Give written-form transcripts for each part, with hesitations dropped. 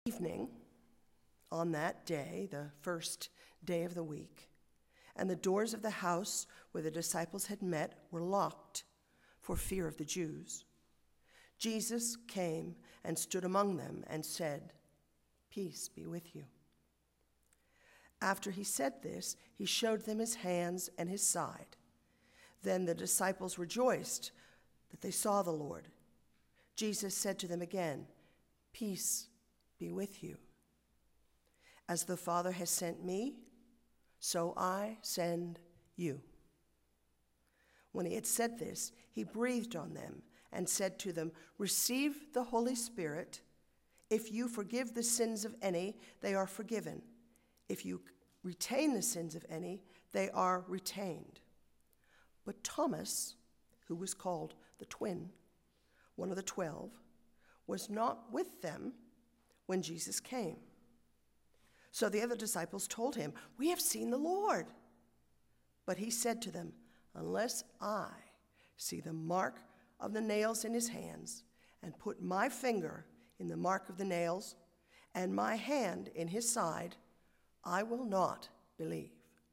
Evening on that day, the first day of the week, and the doors of the house where the disciples had met were locked for fear of the Jews. Jesus came and stood among them and said, "Peace be with you." After he said this, he showed them his hands and his side. Then the disciples rejoiced that they saw the Lord. Jesus said to them again, "Peace be with you. As the Father has sent me, so I send you." When he had said this, he breathed on them and said to them, "Receive the Holy Spirit. If you forgive the sins of any, they are forgiven. If you retain the sins of any, they are retained." But Thomas, who was called the twin, one of the 12, was not with them when Jesus came. So the other disciples told him, "We have seen the Lord." But he said to them, "Unless I see the mark of the nails in his hands, and put my finger in the mark of the nails, and my hand in his side, I will not believe."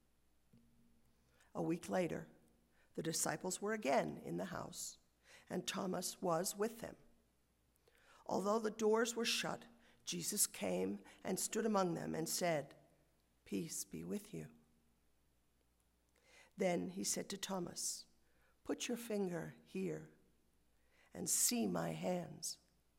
A week later, the disciples were again in the house, and Thomas was with them. Although the doors were shut, Jesus came and stood among them and said, "Peace be with you." Then he said to Thomas, "Put your finger here and see my hands.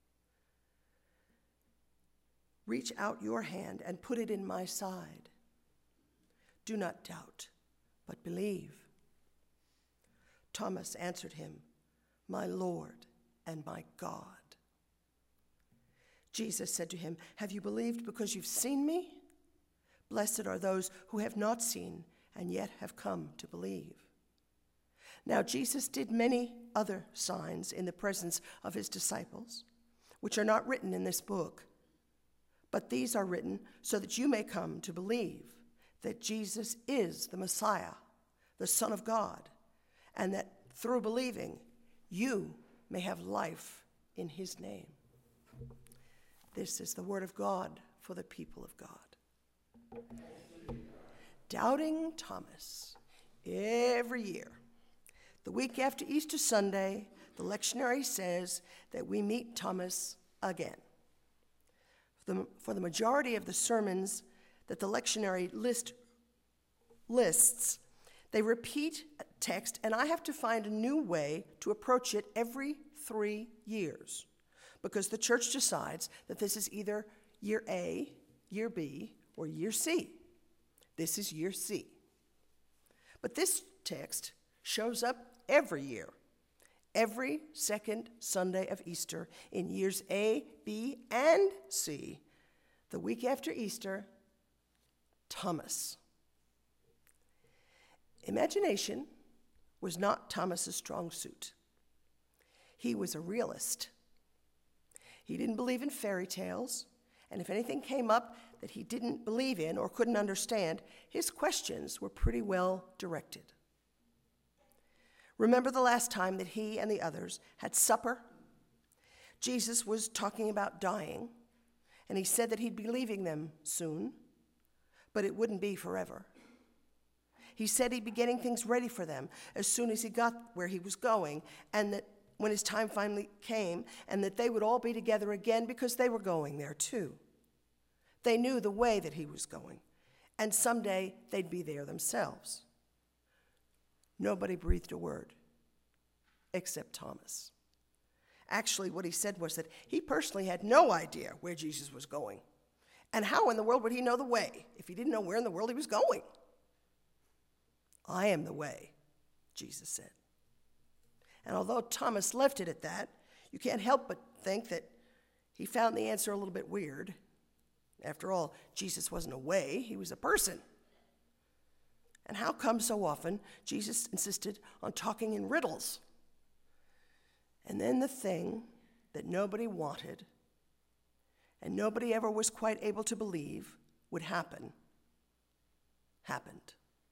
Reach out your hand and put it in my side. Do not doubt, but believe." Thomas answered him, "My Lord and my God." Jesus said to him, "Have you believed because you've seen me? Blessed are those who have not seen and yet have come to believe." Now Jesus did many other signs in the presence of his disciples, which are not written in this book. But these are written so that you may come to believe that Jesus is the Messiah, the Son of God, and that through believing you may have life in his name. This is the word of God for the people of God. Doubting Thomas. Every year, the week after Easter Sunday, the lectionary says that we meet Thomas again. For the majority of the sermons that the lectionary lists, they repeat a text, and I have to find a new way to approach it every 3 years, because the church decides that this is either year A, year B, or year C. This is year C. But this text shows up every year, every second Sunday of Easter in years A, B, and C. The week after Easter, Thomas. Imagination was not Thomas's strong suit. He was a realist. He didn't believe in fairy tales, and if anything came up that he didn't believe in or couldn't understand, his questions were pretty well directed. Remember the last time that he and the others had supper? Jesus was talking about dying, and he said that he'd be leaving them soon, but it wouldn't be forever. He said he'd be getting things ready for them as soon as he got where he was going, and that when his time finally came, and that they would all be together again because they were going there too. They knew the way that he was going, and someday they'd be there themselves. Nobody breathed a word except Thomas. Actually, what he said was that he personally had no idea where Jesus was going. And how in the world would he know the way if he didn't know where in the world he was going? "I am the way," Jesus said. And although Thomas left it at that, you can't help but think that he found the answer a little bit weird. After all, Jesus wasn't a way, he was a person. And how come so often Jesus insisted on talking in riddles? And then the thing that nobody wanted and nobody ever was quite able to believe would happen, happened.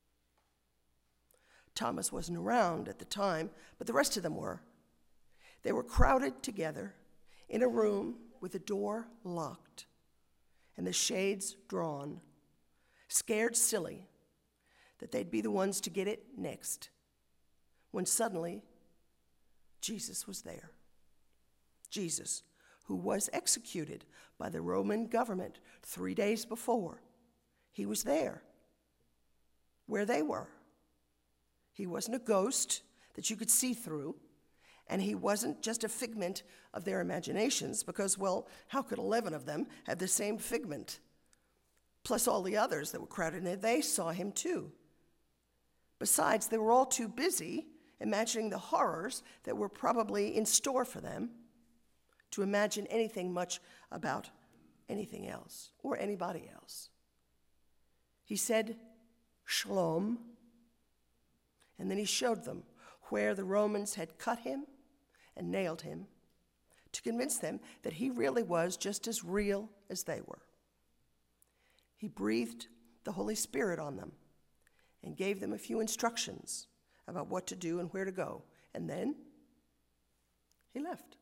Thomas wasn't around at the time, but the rest of them were. They were crowded together in a room with the door locked. and the shades drawn, scared silly that they'd be the ones to get it next, when suddenly Jesus was there. Jesus, who was executed by the Roman government 3 days before. He was there, where they were. He wasn't a ghost that you could see through, and he wasn't just a figment of their imaginations, because, well, how could 11 of them have the same figment? Plus all the others that were crowded in there, they saw him too. Besides, they were all too busy imagining the horrors that were probably in store for them to imagine anything much about anything else or anybody else. He said, "Shalom," and then he showed them where the Romans had cut him and nailed him to convince them that he really was just as real as they were. He breathed the Holy Spirit on them and gave them a few instructions about what to do and where to go, and then he left.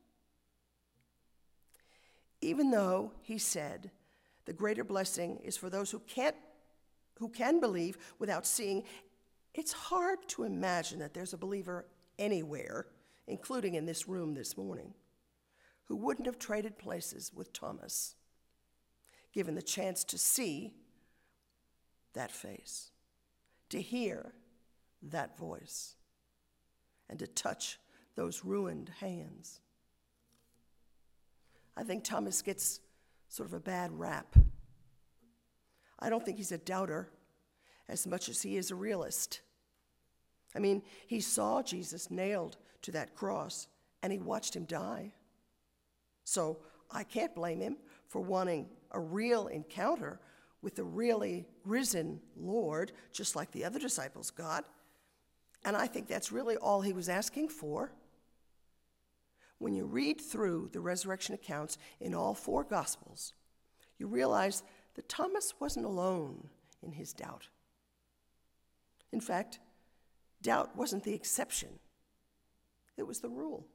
Even though he said the greater blessing is for those who can believe without seeing, it's hard to imagine that there's a believer anywhere, including in this room this morning, who wouldn't have traded places with Thomas, given the chance to see that face, to hear that voice, and to touch those ruined hands. I think Thomas gets sort of a bad rap. I don't think he's a doubter as much as he is a realist. I mean, he saw Jesus nailed to that cross, and he watched him die. So I can't blame him for wanting a real encounter with the really risen Lord, just like the other disciples got. And I think that's really all he was asking for. When you read through the resurrection accounts in all 4 Gospels, you realize that Thomas wasn't alone in his doubt. In fact, doubt wasn't the exception. It was the rule.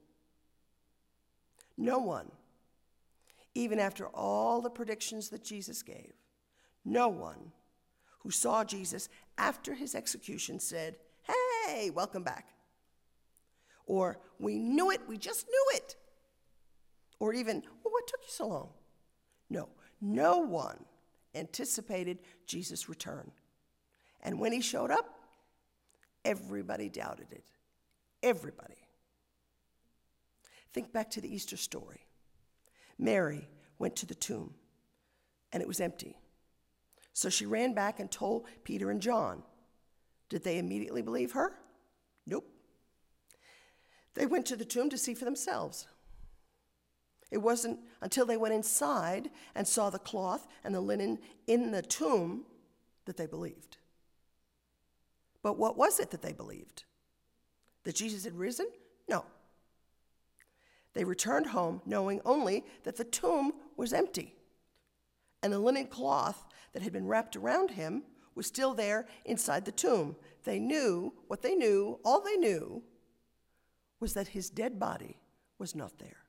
No one, even after all the predictions that Jesus gave, no one who saw Jesus after his execution said, "Hey, welcome back." Or, "We knew it, we just knew it." Or even, "Well, what took you so long?" No one anticipated Jesus' return. And when he showed up, everybody doubted it. Everybody. Think back to the Easter story. Mary went to the tomb, and it was empty. So she ran back and told Peter and John. Did they immediately believe her? Nope. They went to the tomb to see for themselves. It wasn't until they went inside and saw the cloth and the linen in the tomb that they believed. But what was it that they believed? That Jesus had risen? No. They returned home knowing only that the tomb was empty, and the linen cloth that had been wrapped around him was still there inside the tomb. They knew what they knew, all they knew was that his dead body was not there.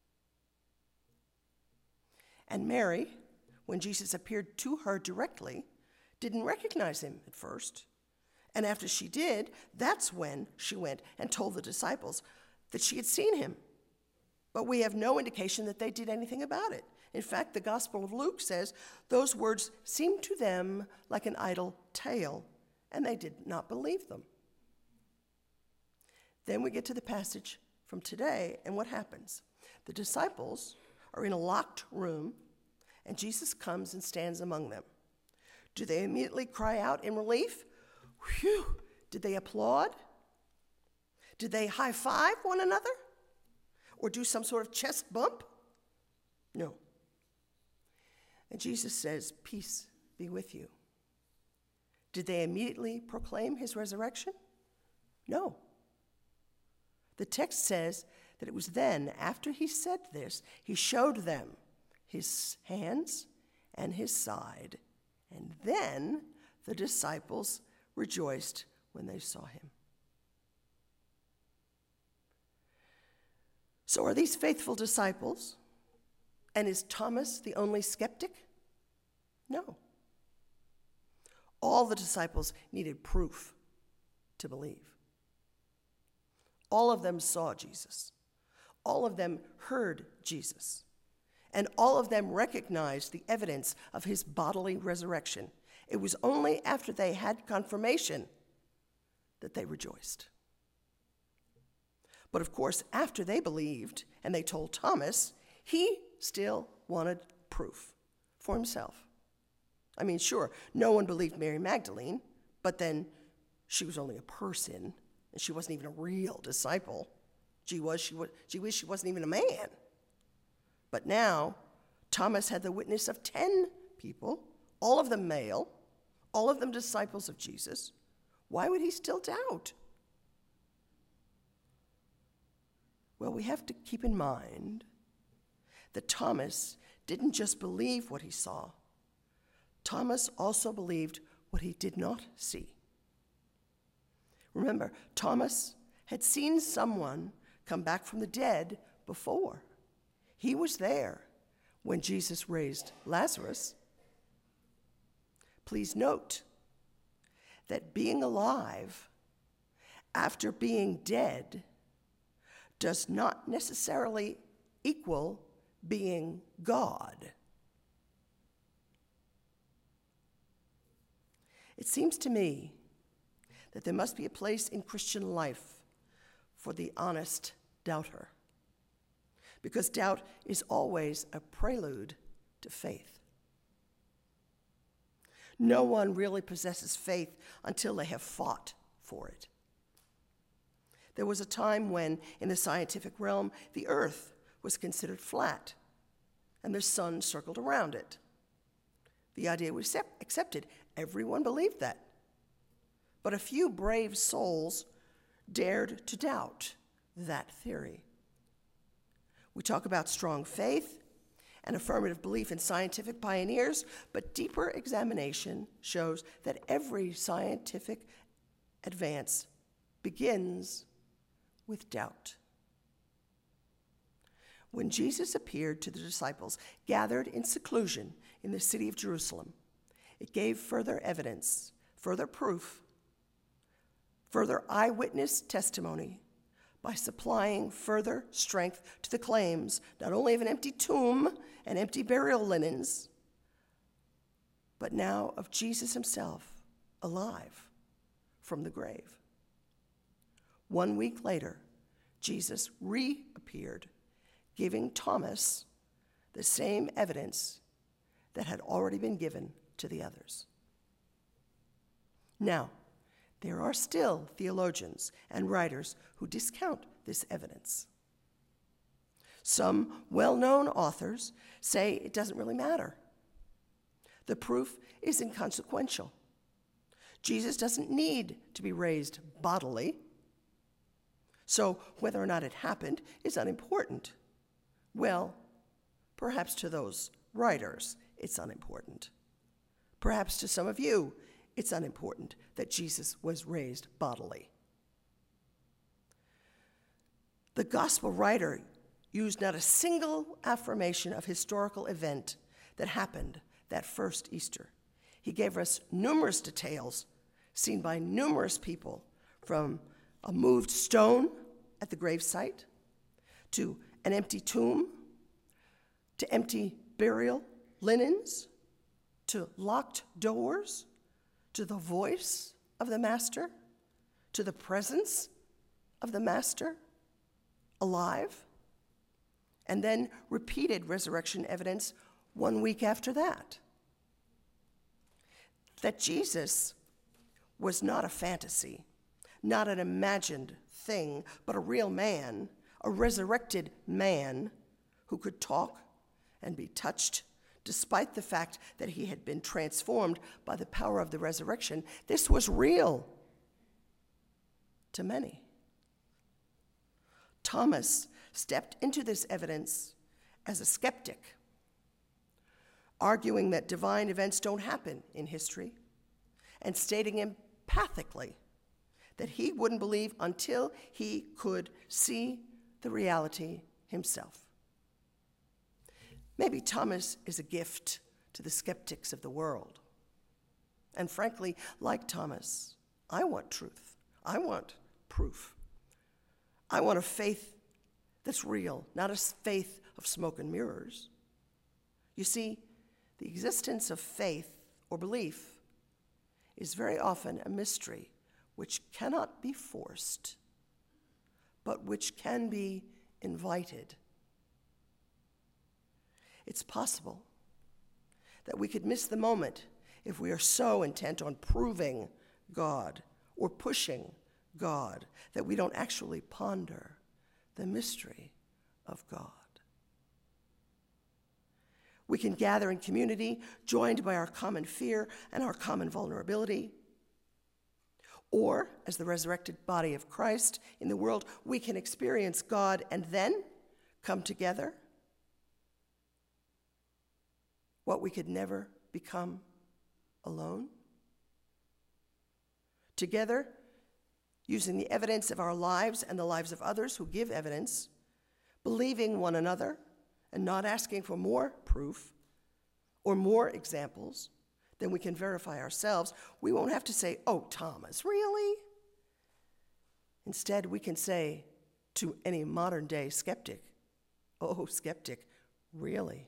And Mary, when Jesus appeared to her directly, didn't recognize him at first. And after she did, that's when she went and told the disciples that she had seen him. But we have no indication that they did anything about it. In fact, the Gospel of Luke says those words seemed to them like an idle tale, and they did not believe them. Then we get to the passage from today, and what happens? The disciples are in a locked room, and Jesus comes and stands among them. Do they immediately cry out in relief? Whew! Did they applaud? Did they high-five one another? Or do some sort of chest bump? No. And Jesus says, "Peace be with you." Did they immediately proclaim his resurrection? No. The text says that it was then, after he said this, he showed them his hands and his side, and then the disciples rejoiced when they saw him. So are these faithful disciples? And is Thomas the only skeptic? No. All the disciples needed proof to believe. All of them saw Jesus. All of them heard Jesus. And all of them recognized the evidence of his bodily resurrection. It was only after they had confirmation that they rejoiced. But of course, after they believed and they told Thomas, he still wanted proof for himself. I mean, sure, no one believed Mary Magdalene, but then she was only a person, and she wasn't even a real disciple. She wished she wasn't even a man. But now, Thomas had the witness of 10 people, all of them male, all of them disciples of Jesus. Why would he still doubt? Well, we have to keep in mind that Thomas didn't just believe what he saw. Thomas also believed what he did not see. Remember, Thomas had seen someone come back from the dead before. He was there when Jesus raised Lazarus. Please note that being alive after being dead does not necessarily equal being God. It seems to me that there must be a place in Christian life for the honest doubter, because doubt is always a prelude to faith. No one really possesses faith until they have fought for it. There was a time when, in the scientific realm, the earth was considered flat and the sun circled around it. The idea was accepted. Everyone believed that. But a few brave souls dared to doubt that theory. We talk about strong faith and affirmative belief in scientific pioneers, but deeper examination shows that every scientific advance begins with doubt. When Jesus appeared to the disciples gathered in seclusion in the city of Jerusalem, it gave further evidence, further proof, further eyewitness testimony by supplying further strength to the claims not only of an empty tomb and empty burial linens, but now of Jesus himself alive from the grave. 1 week later, Jesus reappeared, giving Thomas the same evidence that had already been given to the others. Now, there are still theologians and writers who discount this evidence. Some well-known authors say it doesn't really matter. The proof is inconsequential. Jesus doesn't need to be raised bodily, so whether or not it happened is unimportant. Well, perhaps to those writers, it's unimportant. Perhaps to some of you, it's unimportant that Jesus was raised bodily. The gospel writer used not a single affirmation of historical event that happened that first Easter. He gave us numerous details seen by numerous people, from a moved stone at the gravesite, to an empty tomb, to empty burial linens, to locked doors, to the voice of the Master, to the presence of the Master alive, and then repeated resurrection evidence 1 week after that. That Jesus was not a fantasy, not an imagined thing, but a real man, a resurrected man who could talk and be touched, despite the fact that he had been transformed by the power of the resurrection. This was real to many. Thomas stepped into this evidence as a skeptic, arguing that divine events don't happen in history, and stating empathically that he wouldn't believe until he could see the reality himself. Maybe Thomas is a gift to the skeptics of the world. And frankly, like Thomas, I want truth. I want proof. I want a faith that's real, not a faith of smoke and mirrors. You see, the existence of faith or belief is very often a mystery which cannot be forced, but which can be invited. It's possible that we could miss the moment if we are so intent on proving God or pushing God that we don't actually ponder the mystery of God. We can gather in community, joined by our common fear and our common vulnerability. Or, as the resurrected body of Christ in the world, we can experience God and then come together. What we could never become alone. Together, using the evidence of our lives and the lives of others who give evidence, believing one another and not asking for more proof or more examples than we can verify ourselves, we won't have to say, "Oh, Thomas, really?" Instead, we can say to any modern day skeptic, "Oh, skeptic, really?"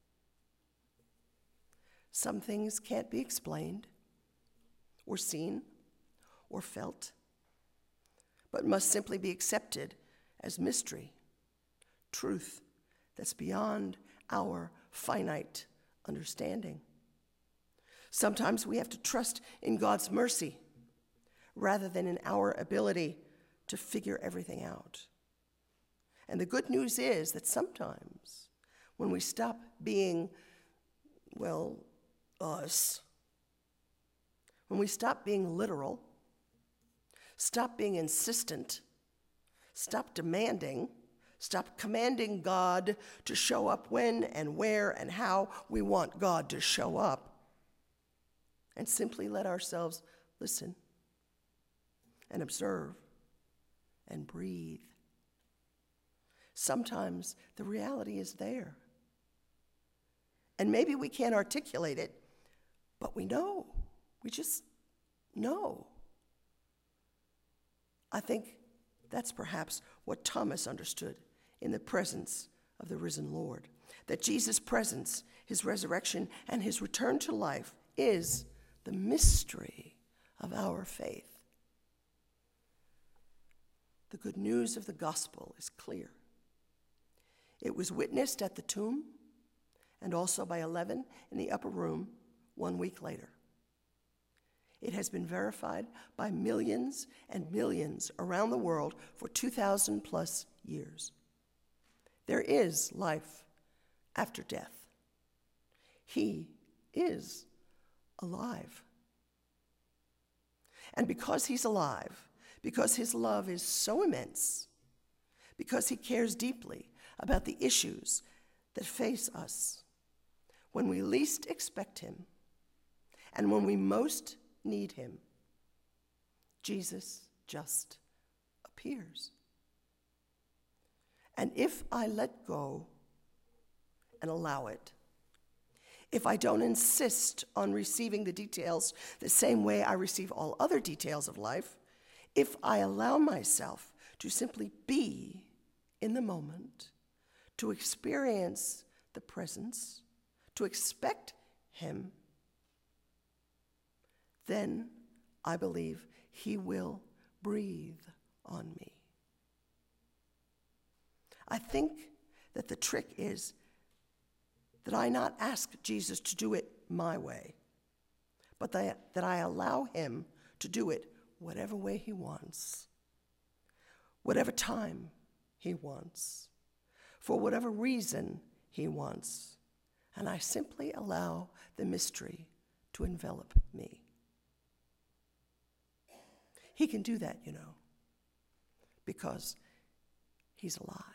Some things can't be explained or seen or felt, but must simply be accepted as mystery, truth that's beyond our finite understanding. Sometimes we have to trust in God's mercy rather than in our ability to figure everything out. And the good news is that sometimes when we stop being, us, when we stop being literal, stop being insistent, stop demanding, stop commanding God to show up when and where and how we want God to show up, and simply let ourselves listen and observe and breathe. Sometimes the reality is there. And maybe we can't articulate it, but we know. We just know. I think that's perhaps what Thomas understood in the presence of the risen Lord. That Jesus' presence, his resurrection, and his return to life is the mystery of our faith. The good news of the gospel is clear. It was witnessed at the tomb and also by 11 in the upper room 1 week later. It has been verified by millions and millions around the world for 2,000 plus years. There is life after death. He is alive. And because he's alive, because his love is so immense, because he cares deeply about the issues that face us, when we least expect him and when we most need him, Jesus just appears. And if I let go and allow it, if I don't insist on receiving the details the same way I receive all other details of life, if I allow myself to simply be in the moment, to experience the presence, to expect him, then I believe he will breathe on me. I think that the trick is that I not ask Jesus to do it my way, but that I allow him to do it whatever way he wants, whatever time he wants, for whatever reason he wants, and I simply allow the mystery to envelop me. He can do that, because he's alive.